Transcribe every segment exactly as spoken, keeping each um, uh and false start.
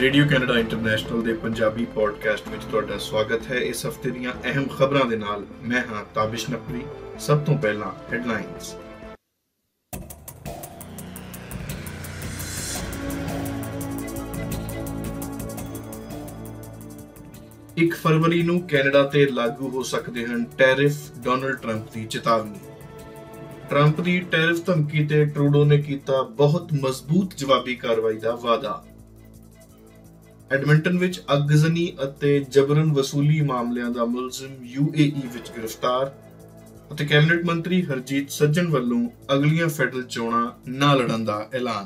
Radio Canada international ਦੇ Punjabi podcast ਵਿੱਚ ਤੁਹਾਡਾ ਸਵਾਗਤ ਹੈ। ਇਸ ਹਫ਼ਤੇ ਦੀਆਂ ਅਹਿਮ ਖਬਰਾਂ ਦੇ ਨਾਲ ਮੈਂ ਹਾਂ ਤਾਬਿਸ਼ ਨਕਵੀ। ਸਭ ਤੋਂ ਪਹਿਲਾਂ ਹੈਡਲਾਈਨਸ। ਇੱਕ ਫਰਵਰੀ ਨੂੰ ਕੈਨੇਡਾ ਤੇ ਲਾਗੂ ਹੋ ਸਕਦੇ ਹਨ ਟੈਰਿਫ, ਡੋਨਲਡ ਟਰੰਪ ਦੀ ਚੇਤਾਵਨੀ। ਟਰੰਪ ਦੀ ਟੈਰਿਫ ਧਮਕੀ ਤੇ ਟਰੂਡੋ ਨੇ ਕੀਤਾ ਬਹੁਤ ਮਜ਼ਬੂਤ ਜਵਾਬੀ ਕਾਰਵਾਈ ਦਾ ਵਾਅਦਾ। ਐਡਮਿੰਟਨ ਵਿੱਚ ਅੱਗਜ਼ਨੀ ਅਤੇ ਜਬਰਨ ਵਸੂਲੀ ਮਾਮਲਿਆਂ ਦਾ ਮੁਲਜ਼ਮ ਯੂ ਏ ਈ ਵਿੱਚ ਗ੍ਰਿਫਤਾਰ ਅਤੇ ਕੈਬਨਿਟ ਮੰਤਰੀ ਹਰਜੀਤ ਸੱਜਣ ਵੱਲੋਂ ਅਗਲੀਆਂ ਫੈਡਰਲ ਚੋਣਾਂ ਨਾ ਲੜਨ ਦਾ ਐਲਾਨ।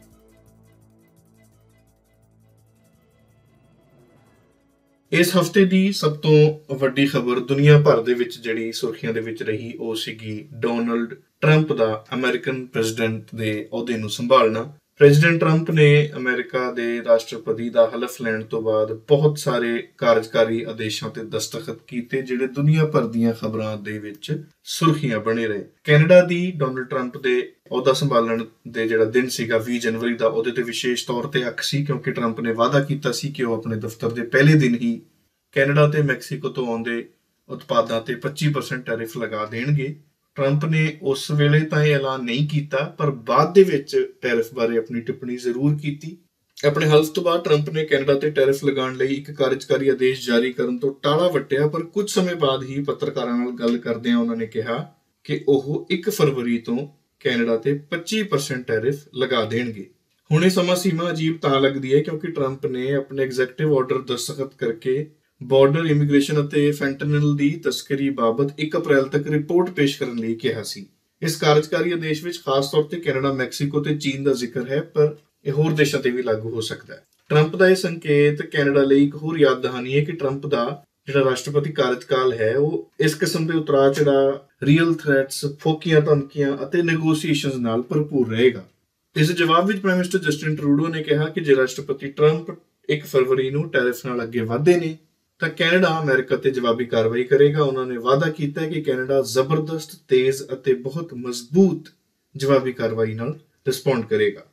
ਇਸ ਹਫ਼ਤੇ ਦੀ ਸਭ ਤੋਂ ਵੱਡੀ ਖਬਰ ਦੁਨੀਆ ਭਰ ਦੇ ਵਿੱਚ ਜਿਹੜੀ ਸੁਰਖੀਆਂ ਦੇ ਵਿੱਚ ਰਹੀ ਉਹ ਸੀਗੀ ਡੋਨਲਡ ਟਰੰਪ ਦਾ ਅਮਰੀਕਨ ਪ੍ਰੈਜ਼ੀਡੈਂਟ ਦੇ ਅਹੁਦੇ ਨੂੰ ਸੰਭਾਲਣਾ। ਪ੍ਰੈਜ਼ੀਡੈਂਟ ਟਰੰਪ ਨੇ ਅਮਰੀਕਾ ਦੇ ਰਾਸ਼ਟਰਪਤੀ ਦਾ ਹਲਫ ਲੈਣ ਤੋਂ ਬਾਅਦ ਬਹੁਤ ਸਾਰੇ ਕਾਰਜਕਾਰੀ ਆਦੇਸ਼ਾਂ ਤੇ ਦਸਤਖਤ ਕੀਤੇ ਜਿਹੜੇ ਦੁਨੀਆ ਭਰ ਦੀਆਂ ਖਬਰਾਂ ਦੇ ਵਿੱਚ ਸੁਰਖੀਆਂ ਬਣੇ ਰਹੇ। ਕੈਨੇਡਾ ਦੀ ਡੋਨਲਡ ਟਰੰਪ ਦੇ ਅਹੁਦਾ ਸੰਭਾਲਣ ਦੇ ਜਿਹੜਾ ਦਿਨ ਸੀਗਾ ਵੀਹ ਜਨਵਰੀ ਦਾ, ਉਹਦੇ ਤੇ ਵਿਸ਼ੇਸ਼ ਤੌਰ ਤੇ ਅੱਖ ਸੀ ਕਿਉਂਕਿ ਟਰੰਪ ਨੇ ਵਾਅਦਾ ਕੀਤਾ ਸੀ ਕਿ ਉਹ ਆਪਣੇ ਦਫ਼ਤਰ ਦੇ ਪਹਿਲੇ ਦਿਨ ਹੀ ਕੈਨੇਡਾ ਤੇ ਮੈਕਸੀਕੋ ਤੋਂ ਆਉਂਦੇ ਉਤਪਾਦਾਂ ਤੇ ਪੱਚੀ ਪਰਸੈਂਟ ਟੈਰਿਫ ਲਗਾ ਦੇਣਗੇ। ਟਰੰਪ ਨੇ ਉਸ ਵੇਲੇ ਤਾਂ ਇਹ ਐਲਾਨ ਨਹੀਂ ਕੀਤਾ, ਪਰ ਬਾਅਦ ਦੇ ਵਿੱਚ ਟੈਰਿਫ ਬਾਰੇ ਆਪਣੀ ਟਿੱਪਣੀ ਜ਼ਰੂਰ ਕੀਤੀ। ਆਪਣੇ ਹਲਫ ਤੋਂ ਬਾਅਦ ਟਰੰਪ ਨੇ ਕੈਨੇਡਾ ਤੇ ਟੈਰਿਫ ਲਗਾਉਣ ਲਈ ਇੱਕ ਕਾਰਜਕਾਰੀ ਆਦੇਸ਼ ਜਾਰੀ ਕਰਨ ਤੋਂ ਟਾਲਾ ਵੱਟਿਆ, ਪਰ ਕੁਝ ਸਮੇਂ ਬਾਅਦ ਹੀ ਪੱਤਰਕਾਰਾਂ ਨਾਲ ਗੱਲ ਕਰਦਿਆਂ ਉਹਨਾਂ ਨੇ ਕਿਹਾ ਕਿ ਉਹ ਇੱਕ ਫਰਵਰੀ ਤੋਂ ਕੈਨੇਡਾ ਤੇ ਪੱਚੀ ਪਰਸੈਂਟ ਟੈਰਿਫ ਲਗਾ ਦੇਣਗੇ। ਹੁਣ ਇਹ ਸਮਾਂ ਸੀਮਾ ਅਜੀਬ ਤਾਂ ਲੱਗਦੀ ਹੈ ਕਿਉਂਕਿ ਟਰੰਪ ਨੇ ਆਪਣੇ ਐਗਜ਼ੈਕਟਿਵ ਆਰਡਰ ਦਸਤਖਤ ਕਰਕੇ ਬਾਰਡਰ ਇਮੀਗ੍ਰੇਸ਼ਨ ਅਤੇ ਫੈਂਟਨਲ ਦੀ ਤਸਕਰੀ ਬਾਬਤ ਇੱਕ ਅਪ੍ਰੈਲ ਤੱਕ ਰਿਪੋਰਟ ਪੇਸ਼ ਕਰਨ ਲਈ ਕਿਹਾ ਸੀ। ਇਸ ਕਾਰਜਕਾਰੀ ਆਦੇਸ਼ ਵਿੱਚ ਖਾਸ ਤੌਰ ਤੇ ਕੈਨੇਡਾ, ਮੈਕਸੀਕੋ ਤੇ ਚੀਨ ਦਾ ਜ਼ਿਕਰ ਹੈ, ਪਰ ਇਹ ਹੋਰ ਦੇਸ਼ਾਂ ਤੇ ਵੀ ਲਾਗੂ ਹੋ ਸਕਦਾ ਹੈ। ਟਰੰਪ ਦਾ ਇਹ ਸੰਕੇਤ ਕੈਨੇਡਾ ਲਈ ਇੱਕ ਹੋਰ ਯਾਦ ਦਹਾਨੀ ਹੈ ਕਿ ਟਰੰਪ ਦਾ ਜਿਹੜਾ ਰਾਸ਼ਟਰਪਤੀ ਕਾਰਜਕਾਲ ਹੈ ਉਹ ਇਸ ਕਿਸਮ ਦੇ ਉਤਰਾਅ ਚੜਾਅ, ਰੀਅਲ ਥ੍ਰੈਟਸ, ਫੋਕੀਆਂ ਧਮਕੀਆਂ ਅਤੇ ਨੈਗੋਸ਼ੀਏਸ਼ਨਸ ਨਾਲ ਭਰਪੂਰ ਰਹੇਗਾ। ਇਸ ਜਵਾਬ ਵਿੱਚ ਪ੍ਰਾਈਮ ਮਿਨਿਸਟਰ ਜਸਟਿਨ ਟਰੂਡੋ ਨੇ ਕਿਹਾ ਕਿ ਜੇ ਰਾਸ਼ਟਰਪਤੀ ਟਰੰਪ ਇੱਕ ਫਰਵਰੀ ਨੂੰ ਟੈਰਿਫ ਨਾਲ ਅੱਗੇ ਵਧਦੇ ਨੇ ਤਾਂ ਕੈਨੇਡਾ ਅਮਰੀਕਾ ਤੇ ਜਵਾਬੀ ਕਾਰਵਾਈ ਕਰੇਗਾ। ਉਹਨਾਂ ਨੇ ਵਾਅਦਾ ਕੀਤਾ ਕਿ ਕੈਨੇਡਾ ਜ਼ਬਰਦਸਤ, ਤੇਜ਼ ਅਤੇ ਬਹੁਤ ਮਜ਼ਬੂਤ ਜਵਾਬੀ ਕਾਰਵਾਈ ਨਾਲ ਰਿਸਪੌਂਡ ਕਰੇਗਾ।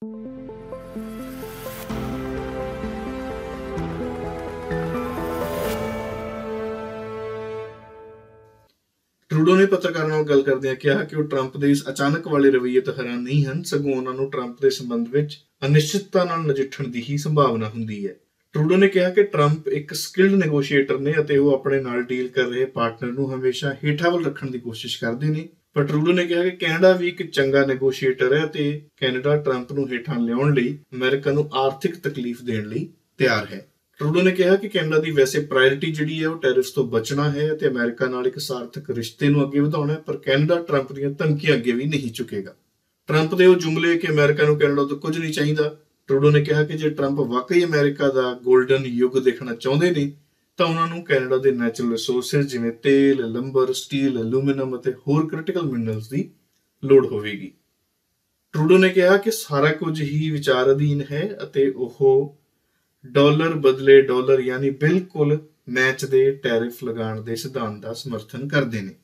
ਟਰੂਡੋ ਨੇ ਪੱਤਰਕਾਰਾਂ ਨਾਲ ਗੱਲ ਕਰਦਿਆਂ ਕਿਹਾ ਕਿ ਉਹ ਟਰੰਪ ਦੇ ਇਸ ਅਚਾਨਕ ਵਾਲੇ ਰਵੱਈਏ ਤੋਂ ਹੈਰਾਨ ਨਹੀਂ ਹਨ, ਸਗੋਂ ਉਹਨਾਂ ਨੂੰ ਟਰੰਪ ਦੇ ਸੰਬੰਧ ਵਿੱਚ ਅਨਿਸ਼ਚਿਤਤਾ ਨਾਲ ਨਜਿੱਠਣ ਦੀ ਹੀ ਸੰਭਾਵਨਾ ਹੁੰਦੀ ਹੈ। ਟਰੂਡੋ ਨੇ ਕਿਹਾ ਕਿ ਟਰੰਪ ਇੱਕ ਸਕਿਲਡ ਨੈਗੋਸ਼ੀਏਟਰ ਨੇ ਅਤੇ ਉਹ ਆਪਣੇ ਨਾਲ ਡੀਲ ਕਰ ਰਹੇ ਪਾਰਟਨਰ ਨੂੰ ਹਮੇਸ਼ਾ ਹੇਠਾਂ ਵੱਲ ਰੱਖਣ ਦੀ ਕੋਸ਼ਿਸ਼ ਕਰਦੇ ਨੇ। ਪਰ ਟਰੂਡੋ ਨੇ ਕਿਹਾ ਕਿ ਕੈਨੇਡਾ ਵੀ ਇੱਕ ਚੰਗਾ ਨੈਗੋਸ਼ੀਏਟਰ ਹੈ ਅਤੇ ਕੈਨੇਡਾ ਟਰੰਪ ਨੂੰ ਹੇਠਾਂ ਲਿਆਉਣ ਲਈ ਅਮਰੀਕਾ ਨੂੰ ਆਰਥਿਕ ਤਕਲੀਫ ਦੇਣ ਲਈ ਤਿਆਰ ਹੈ। ਟਰੂਡੋ ਨੇ ਕਿਹਾ ਕਿ ਕੈਨੇਡਾ ਦੀ ਵੈਸੇ ਪ੍ਰਾਇੋਰਟੀ ਜਿਹੜੀ ਹੈ ਉਹ ਟੈਰਿਫਸ ਤੋਂ ਬਚਣਾ ਹੈ ਅਤੇ ਅਮਰੀਕਾ ਨਾਲ ਇੱਕ ਸਾਰਥਕ ਰਿਸ਼ਤੇ ਨੂੰ ਅੱਗੇ ਵਧਾਉਣਾ ਹੈ, ਪਰ ਕੈਨੇਡਾ ਟਰੰਪ ਦੀਆਂ ਧਮਕੀਆਂ ਅੱਗੇ ਵੀ ਨਹੀਂ ਝੁਕੇਗਾ। ਟਰੰਪ ਦੇ ਉਹ ਜੁਮਲੇ ਕਿ ਅਮਰੀਕਾ ਨੂੰ ਕੈਨੇਡਾ ਤੋਂ ਕੁਝ ਨਹੀਂ ਚਾਹੀਦਾ। ਟਰੂਡੋ ਨੇ ਕਿਹਾ ਕਿ ਜੇ ਟਰੰਪ ਵਾਕਈ ਅਮਰੀਕਾ ਦਾ ਗੋਲਡਨ ਯੁੱਗ ਦੇਖਣਾ ਚਾਹੁੰਦੇ ਨੇ ਤਾਂ ਉਹਨਾਂ ਨੂੰ ਕੈਨੇਡਾ ਦੇ ਨੈਚੁਰਲ ਰਿਸੋਰਸਿਸ ਜਿਵੇਂ ਤੇਲ, ਲੰਬਰ, ਸਟੀਲ, ਐਲੂਮੀਨੀਅਮ ਅਤੇ ਹੋਰ ਕ੍ਰਿਟੀਕਲ ਮਿਨਰਲਸ ਦੀ ਲੋੜ ਹੋਵੇਗੀ। ਟਰੂਡੋ ਨੇ ਕਿਹਾ ਕਿ ਸਾਰਾ ਕੁਝ ਹੀ ਵਿਚਾਰ ਅਧੀਨ ਹੈ ਅਤੇ ਉਹ ਡਾਲਰ ਬਦਲੇ ਡਾਲਰ ਯਾਨੀ ਬਿਲਕੁਲ ਮੈਚ ਦੇ ਟੈਰਿਫ ਲਗਾਉਣ ਦੇ ਸਿਧਾਂਤ ਦਾ ਸਮਰਥਨ ਕਰਦੇ ਨੇ।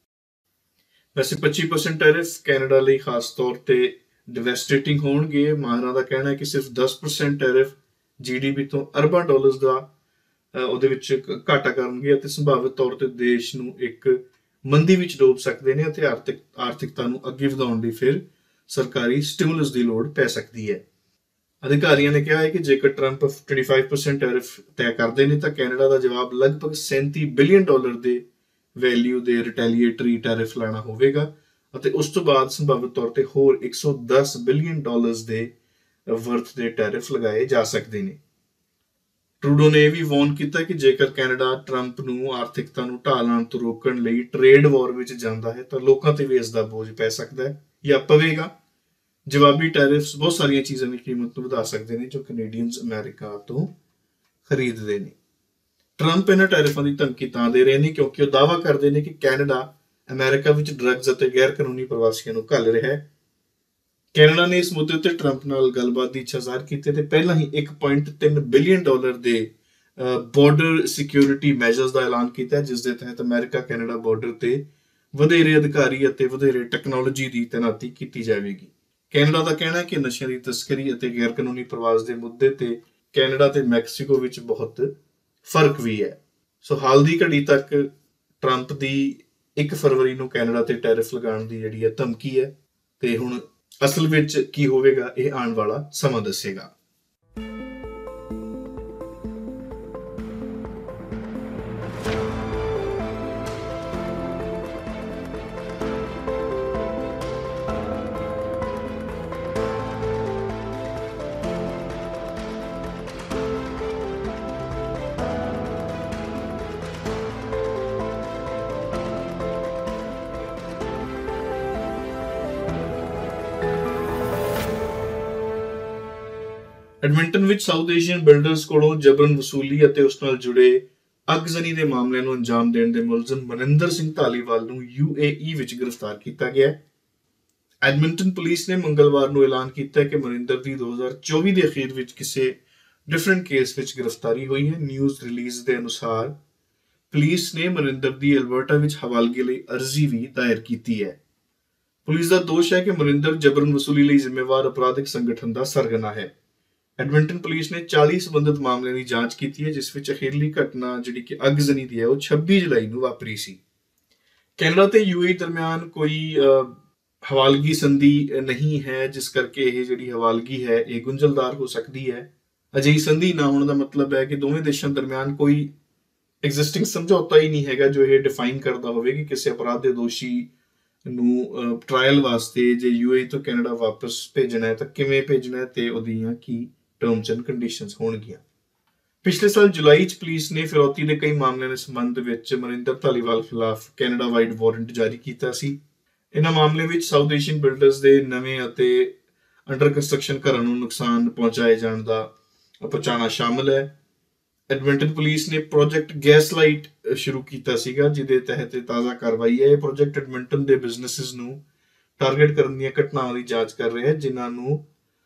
ਵੈਸੇ ਪੱਚੀ ਪਰਸੈਂਟ ਟੈਰਿਫ ਕੈਨੇਡਾ ਲਈ ਖਾਸ ਤੌਰ ਤੇ ਡਿਵੈਸਟੇਟਿੰਗ ਹੋਣਗੇ। ਮਾਹਰਾਂ ਦਾ ਕਹਿਣਾ ਹੈ ਕਿ ਸਿਰਫ ਦਸ percent tariff G D P ਤੋਂ ਅਰਬਾਂ ਡਾਲਰਸ ਦਾ ਉਹਦੇ ਵਿੱਚ ਘਾਟਾ ਕਰਨਗੇ ਅਤੇ ਸੰਭਾਵਿਤ ਤੌਰ ਤੇ ਦੇਸ਼ ਨੂੰ ਇੱਕ ਮੰਦੀ ਵਿੱਚ ਡੋਬ ਸਕਦੇ ਨੇ ਅਤੇ ਆਰਥਿਕ ਆਰਥਿਕਤਾ ਨੂੰ ਅੱਗੇ ਵਧਾਉਣ ਲਈ ਫਿਰ ਸਰਕਾਰੀ ਸਟਿਮੂਲਸ ਦੀ ਲੋੜ ਪੈ ਸਕਦੀ ਹੈ। ਅਧਿਕਾਰੀਆਂ ਨੇ ਕਿਹਾ ਹੈ ਕਿ ਜੇਕਰ ਟਰੰਪ ਪੱਚੀ ਪਰਸੈਂਟ ਟੈਰਿਫ ਤੈਅ ਕਰਦੇ ਨੇ ਤਾਂ ਕੈਨੇਡਾ ਦਾ ਜਵਾਬ ਲਗਭਗ ਸੈਂਤੀ ਬਿਲੀਅਨ ਡਾਲਰ ਦੇ ਵੈਲਿਊ ਦੇ ਰਿਟੈਲੀਏਟਰੀ ਟੈਰਿਫ ਲਾਣਾ ਹੋਵੇਗਾ ਅਤੇ ਉਸ ਤੋਂ ਬਾਅਦ ਸੰਭਾਵਿਤ ਤੌਰ ਤੇ ਹੋਰ ਇੱਕ ਸੌ ਦਸ ਬਿਲੀਅਨ ਡਾਲਰਸ ਦੇ ਵਰਥ ਦੇ ਟੈਰਿਫ ਲਗਾਏ ਜਾ ਸਕਦੇ ਨੇ। ਟਰੂਡੋ ਨੇ ਇਹ ਵੀ ਵਾਰਨ ਕੀਤਾ ਕਿ ਜੇਕਰ ਕੈਨੇਡਾ ਟਰੰਪ ਨੂੰ ਆਰਥਿਕਤਾ ਨੂੰ ਢਾਹ ਲਾਉਣ ਤੋਂ ਰੋਕਣ ਲਈ ਟ੍ਰੇਡ ਵਾਰ ਵਿੱਚ ਜਾਂਦਾ ਹੈ ਤਾਂ ਲੋਕਾਂ ਤੇ ਵੀ ਇਸ ਦਾ ਬੋਝ ਪੈ ਸਕਦਾ ਹੈ ਜਾਂ ਪਵੇਗਾ। ਜਵਾਬੀ ਟੈਰਿਫਸ ਬਹੁਤ ਸਾਰੀਆਂ ਚੀਜ਼ਾਂ ਦੀ ਕੀਮਤ ਨੂੰ ਵਧਾ ਸਕਦੇ ਨੇ ਜੋ ਕੈਨੇਡੀਅਨਸ ਅਮਰੀਕਾ ਤੋਂ ਖਰੀਦਦੇ ਨੇ। ਟਰੰਪ ਇਹਨਾਂ ਟੈਰਿਫਾਂ ਦੀ ਧਮਕੀ ਤਾਂ ਦੇ ਰਹੇ ਨੇ ਕਿਉਂਕਿ ਉਹ ਦਾਅਵਾ ਕਰਦੇ ਨੇ ਕਿ ਕੈਨੇਡਾ ਅਮਰੀਕਾ ਵਿੱਚ ਡਰੱਗਸ ਅਤੇ ਗੈਰ ਕਾਨੂੰਨੀ ਪ੍ਰਵਾਸੀਆਂ ਨੂੰ ਘੱਲ ਰਿਹਾ ਹੈ। ਕੈਨੇਡਾ ਨੇ ਇਸ ਮੁੱਦੇ ਉੱਤੇ ਟਰੰਪ ਨਾਲ ਗੱਲਬਾਤ ਦੀ ਇੱਛਾ ਜ਼ਾਹਰ ਕੀਤੀ ਤੇ ਪਹਿਲਾਂ ਹੀ ਇੱਕ ਪੁਆਇੰਟ ਤਿੰਨ ਬਿਲੀਅਨ ਡਾਲਰ ਦੇ ਬਾਰਡਰ ਸਿਕਿਉਰਿਟੀ ਮੈਜਰਸ ਦਾ ਐਲਾਨ ਕੀਤਾ ਜਿਸ ਦੇ ਤਹਿਤ ਅਮਰੀਕਾ ਕੈਨੇਡਾ ਬਾਰਡਰ ਤੇ ਵਧੇਰੇ ਅਧਿਕਾਰੀ ਅਤੇ ਵਧੇਰੇ ਟੈਕਨੋਲੋਜੀ ਦੀ ਤੈਨਾਤੀ ਕੀਤੀ ਜਾਵੇਗੀ। ਕੈਨੇਡਾ ਦਾ ਕਹਿਣਾ ਹੈ ਕਿ ਨਸ਼ਿਆਂ ਦੀ ਤਸਕਰੀ ਅਤੇ ਗੈਰ ਕਾਨੂੰਨੀ ਪ੍ਰਵਾਸ ਦੇ ਮੁੱਦੇ ਤੇ ਕੈਨੇਡਾ ਤੇ ਮੈਕਸੀਕੋ ਵਿੱਚ ਬਹੁਤ ਫਰਕ ਵੀ ਹੈ। ਸੋ ਹਾਲ ਦੀ ਘੜੀ ਤੱਕ ਟਰੰਪ ਦੀ ਇੱਕ ਫਰਵਰੀ ਨੂੰ ਕੈਨੇਡਾ ਤੇ ਟੈਰਿਫ ਲਗਾਉਣ ਦੀ ਜਿਹੜੀ ਹੈ ਧਮਕੀ ਹੈ, ਤੇ ਹੁਣ ਅਸਲ ਵਿੱਚ ਕੀ ਹੋਵੇਗਾ ਇਹ ਆਉਣ ਵਾਲਾ ਸਮਾਂ ਦੱਸੇਗਾ। ਐਡਮਿੰਟਨ ਵਿੱਚ ਸਾਊਥ ਏਸ਼ੀਅਨ ਬਿਲਡਰਸ ਕੋਲੋਂ ਜਬਰਨ ਵਸੂਲੀ ਅਤੇ ਉਸ ਨਾਲ ਜੁੜੇ ਅਗਜ਼ਨੀ ਦੇ ਮਾਮਲਿਆਂ ਨੂੰ ਅੰਜਾਮ ਦੇਣ ਦੇ ਮੁਲਜ਼ਮ ਮਨਿੰਦਰ ਸਿੰਘ ਧਾਲੀਵਾਲ ਨੂੰ ਯੂ ਏ ਈ ਵਿੱਚ ਗ੍ਰਿਫਤਾਰ ਕੀਤਾ ਗਿਆ ਹੈ। ਐਡਮਿੰਟਨ ਪੁਲਿਸ ਨੇ ਮੰਗਲਵਾਰ ਨੂੰ ਐਲਾਨ ਕੀਤਾ ਕਿ ਮਨਿੰਦਰ ਦੀ ਦੋ ਹਜ਼ਾਰ ਚੌਵੀ ਦੇ ਅਖੀਰ ਵਿੱਚ ਕਿਸੇ ਡਿਫਰੈਂਟ ਕੇਸ ਵਿੱਚ ਗ੍ਰਿਫਤਾਰੀ ਹੋਈ ਹੈ। ਨਿਊਜ਼ ਰਿਲੀਜ਼ ਦੇ ਅਨੁਸਾਰ ਪੁਲਿਸ ਨੇ ਮਨਿੰਦਰ ਦੀ ਅਲਬਰਟਾ ਵਿੱਚ ਹਵਾਲਗੀ ਲਈ ਅਰਜ਼ੀ ਵੀ ਦਾਇਰ ਕੀਤੀ ਹੈ। ਪੁਲਿਸ ਦਾ ਦੋਸ਼ ਹੈ ਕਿ ਮਨਿੰਦਰ ਜਬਰਨ ਵਸੂਲੀ ਲਈ ਜ਼ਿੰਮੇਵਾਰ ਅਪਰਾਧਿਕ ਸੰਗਠਨ ਦਾ ਸਰਗਨਾ ਹੈ। ਐਡਮਿੰਟਨ ਪੁਲਿਸ ਨੇ ਚਾਲੀ ਸੰਬੰਧਿਤ ਮਾਮਲਿਆਂ ਦੀ ਜਾਂਚ ਕੀਤੀ ਹੈ, ਜਿਸ ਵਿੱਚ ਅਖੀਰਲੀ ਘਟਨਾ ਜਿਹੜੀ ਕਿ ਅਗਜ਼ਨੀ ਦੀ ਹੈ ਉਹ ਛੱਬੀ ਜੁਲਾਈ ਨੂੰ ਵਾਪਰੀ ਸੀ। ਕੈਨੇਡਾ ਤੇ ਯੂ ਏ ਈ ਦਰਮਿਆਨ ਕੋਈ ਹਵਾਲਗੀ ਸੰਧੀ ਨਹੀਂ ਹੈ, ਜਿਸ ਕਰਕੇ ਇਹ ਜਿਹੜੀ ਹਵਾਲਗੀ ਹੈ ਇਹ ਗੁੰਝਲਦਾਰ ਹੋ ਸਕਦੀ ਹੈ। ਅਜਿਹੀ ਸੰਧੀ ਨਾ ਹੋਣ ਦਾ ਮਤਲਬ ਹੈ ਕਿ ਦੋਵੇਂ ਦੇਸ਼ਾਂ ਦਰਮਿਆਨ ਕੋਈ ਐਗਜ਼ਿਸਟਿੰਗ ਸਮਝੌਤਾ ਹੀ ਨਹੀਂ ਹੈਗਾ ਜੋ ਇਹ ਡਿਫਾਈਨ ਕਰਦਾ ਹੋਵੇ ਕਿ ਕਿਸੇ ਅਪਰਾਧ ਦੇ ਦੋਸ਼ੀ ਨੂੰ ਟ੍ਰਾਇਲ ਵਾਸਤੇ ਜੇ ਯੂ ਏ ਈ ਤੋਂ ਕੈਨੇਡਾ ਵਾਪਸ ਭੇਜਣਾ ਹੈ ਤਾਂ ਕਿਵੇਂ ਭੇਜਣਾ ਹੈ ਤੇ ਉਹਦੀਆਂ ਕੀ ਟਰਮਸ ਐਂਡ ਕੰਡੀਸ਼ਨਸ ਹੋਣਗੀਆਂ। ਪਿਛਲੇ ਸਾਲ ਜੁਲਾਈ 'ਚ ਪੁਲਿਸ ਨੇ ਫਿਰੌਤੀ ਦੇ ਕਈ ਮਾਮਲਿਆਂ ਦੇ ਸੰਬੰਧ ਵਿੱਚ ਮਨਿੰਦਰ ਧਾਲੀਵਾਲ ਖਿਲਾਫ ਕੈਨੇਡਾ ਵਾਈਡ ਵਾਰੰਟ ਜਾਰੀ ਕੀਤਾ ਸੀ। ਇਹਨਾਂ ਮਾਮਲਿਆਂ ਵਿੱਚ ਸਾਊਥ ਏਸ਼ੀਅਨ ਬਿਲਡਰਸ ਦੇ ਨਵੇਂ ਅਤੇ ਅੰਡਰ ਕੰਸਟਰਕਸ਼ਨ ਘਰਾਂ ਨੂੰ ਨੁਕਸਾਨ ਪਹੁੰਚਾਏ ਜਾਣ ਦਾ ਪਹੁੰਚਾਉਣਾ ਸ਼ਾਮਲ ਹੈ। ਐਡਮਿੰਟਨ ਪੁਲਿਸ ਨੇ ਪ੍ਰੋਜੈਕਟ ਗੈਸਲਾਈਟ ਸ਼ੁਰੂ ਕੀਤਾ ਸੀਗਾ, ਜਿਹਦੇ ਤਹਿਤ ਤਾਜ਼ਾ ਕਾਰਵਾਈ ਹੈ। ਇਹ ਪ੍ਰੋਜੈਕਟ ਐਡਮਿੰਟਨ ਦੇ ਬਿਜ਼ਨੈਸਿਸ ਨੂੰ ਟਾਰਗੇਟ ਕਰਨ ਦੀਆਂ ਘਟਨਾਵਾਂ ਦੀ ਜਾਂਚ ਕਰ ਰਿਹਾ ਹੈ, ਜਿਨ੍ਹਾਂ ਨੂੰ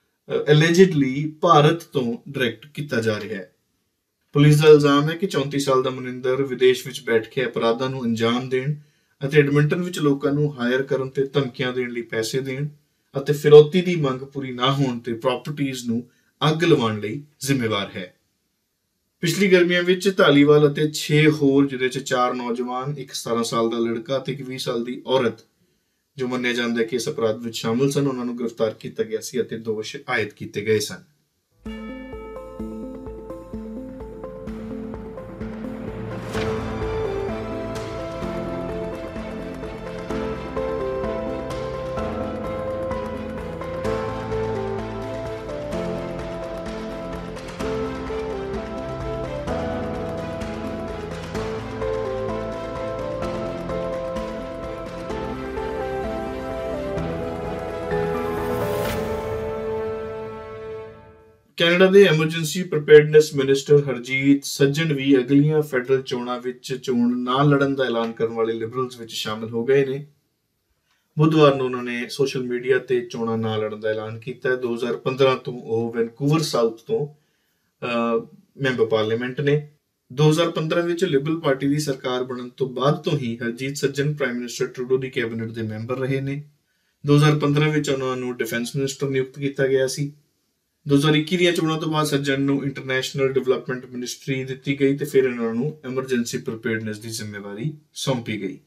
ਐਲੀਜਿਡਲੀ ਭਾਰਤ ਤੋਂ ਡਾਇਰੈਕਟ ਕੀਤਾ ਜਾ ਰਿਹਾ ਹੈ। ਪੁਲਿਸ ਦਾ ਇਲਜ਼ਾਮ ਹੈ ਕਿ ਚੌਂਤੀ ਸਾਲ ਦਾ ਮਨਿੰਦਰ ਵਿਦੇਸ਼ ਵਿੱਚ ਬੈਠ ਕੇ ਅਪਰਾਧਾਂ ਨੂੰ ਅੰਜਾਮ ਦੇਣ ਅਤੇ ਐਡਮਿੰਟਨ ਵਿੱਚ ਲੋਕਾਂ ਨੂੰ ਹਾਇਰ ਕਰਨ ਤੇ ਧਮਕੀਆਂ ਦੇਣ ਲਈ ਪੈਸੇ ਦੇਣ ਅਤੇ ਫਿਰੌਤੀ ਦੀ ਮੰਗ ਪੂਰੀ ਨਾ ਹੋਣ ਤੇ ਪ੍ਰਾਪਰਟੀਆਂ ਨੂੰ ਅੱਗ ਲਵਾਉਣ ਲਈ ਜ਼ਿੰਮੇਵਾਰ ਹੈ। ਪਿਛਲੀ ਗਰਮੀਆਂ ਵਿੱਚ ਧਾਲੀਵਾਲ ਅਤੇ ਛੇ ਹੋਰ, ਜਿਹਦੇ 'ਚ ਚਾਰ ਨੌਜਵਾਨ, ਇੱਕ ਸਤਾਰਾਂ ਸਾਲ ਦਾ ਲੜਕਾ ਅਤੇ ਇੱਕ ਵੀਹ ਸਾਲ ਦੀ ਔਰਤ ਜੋ ਮੰਨਿਆ ਜਾਂਦਾ ਹੈ ਕਿ ਇਸ ਅਪਰਾਧ ਵਿੱਚ ਸ਼ਾਮਲ ਸਨ, ਉਹਨਾਂ ਨੂੰ ਗ੍ਰਿਫਤਾਰ ਕੀਤਾ ਗਿਆ ਸੀ ਅਤੇ ਦੋਸ਼ ਆਇਦ ਕੀਤੇ ਗਏ ਸਨ। ਕੈਨੇਡਾ ਦੇ emergency preparedness minister Harjeet Sajjan ਵੀ ਅਗਲੀਆਂ ਫੈਡਰਲ ਚੋਣਾਂ ਵਿੱਚ ਚੋਣ ਨਾ ਲੜਨ ਦਾ ਐਲਾਨ ਕਰਨ ਵਾਲੇ ਲਿਬਰਲਸ ਵਿੱਚ ਸ਼ਾਮਲ ਹੋ ਗਏ ਨੇ। ਬੁੱਧਵਾਰ ਨੂੰ ਉਹਨਾਂ ਨੇ ਸੋਸ਼ਲ ਮੀਡੀਆ ਤੇ ਚੋਣਾਂ ਨਾ ਲੜਨ ਦਾ ਐਲਾਨ ਕੀਤਾ ਹੈ। ਦੋ ਹਜ਼ਾਰ ਪੰਦਰਾਂ ਤੋਂ ਉਹ ਵੈਨਕੂਵਰ ਸਾਊਥ ਤੋਂ ਮੈਂਬਰ ਪਾਰਲੀਮੈਂਟ ਨੇ। ਦੋ ਹਜ਼ਾਰ ਪੰਦਰਾਂ ਵਿੱਚ ਲਿਬਰਲ ਪਾਰਟੀ ਦੀ ਸਰਕਾਰ ਬਣਨ ਤੋਂ ਬਾਅਦ ਤੋਂ ਹੀ Harjeet Sajjan prime minister Trudeau ਦੀ ਕੈਬਨਿਟ ਦੇ ਮੈਂਬਰ ਰਹੇ ਨੇ। ਦੋ ਹਜ਼ਾਰ ਪੰਦਰਾਂ ਵਿੱਚ ਉਹਨਾਂ ਨੂੰ ਡਿਫੈਂਸ ਮਿਨਿਸਟਰ ਨਿਯੁਕਤ ਕੀਤਾ ਗਿਆ ਸੀ। ਦੋ ਹਜ਼ਾਰ ਇੱਕੀ ਦੀਆਂ ਚੋਣਾਂ ਤੋਂ ਬਾਅਦ ਸੱਜਣ ਨੂੰ ਇੰਟਰਨੈਸ਼ਨਲ ਡਿਵੈਲਪਮੈਂਟ ਮਿਨਿਸਟਰੀ ਦਿੱਤੀ ਗਈ ਤੇ ਫਿਰ ਇਹਨਾਂ ਨੂੰ ਐਮਰਜੈਂਸੀ ਪ੍ਰੀਪੇਅਰਡਨੈਸ ਦੀ ਜ਼ਿੰਮੇਵਾਰੀ ਸੌਂਪੀ ਗਈ।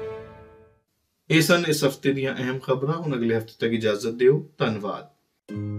ਇਹ ਸਨ ਇਸ ਹਫ਼ਤੇ ਦੀਆਂ ਅਹਿਮ ਖਬਰਾਂ। ਹੁਣ ਅਗਲੇ ਹਫ਼ਤੇ ਤੱਕ ਇਜਾਜ਼ਤ ਦਿਓ। ਧੰਨਵਾਦ।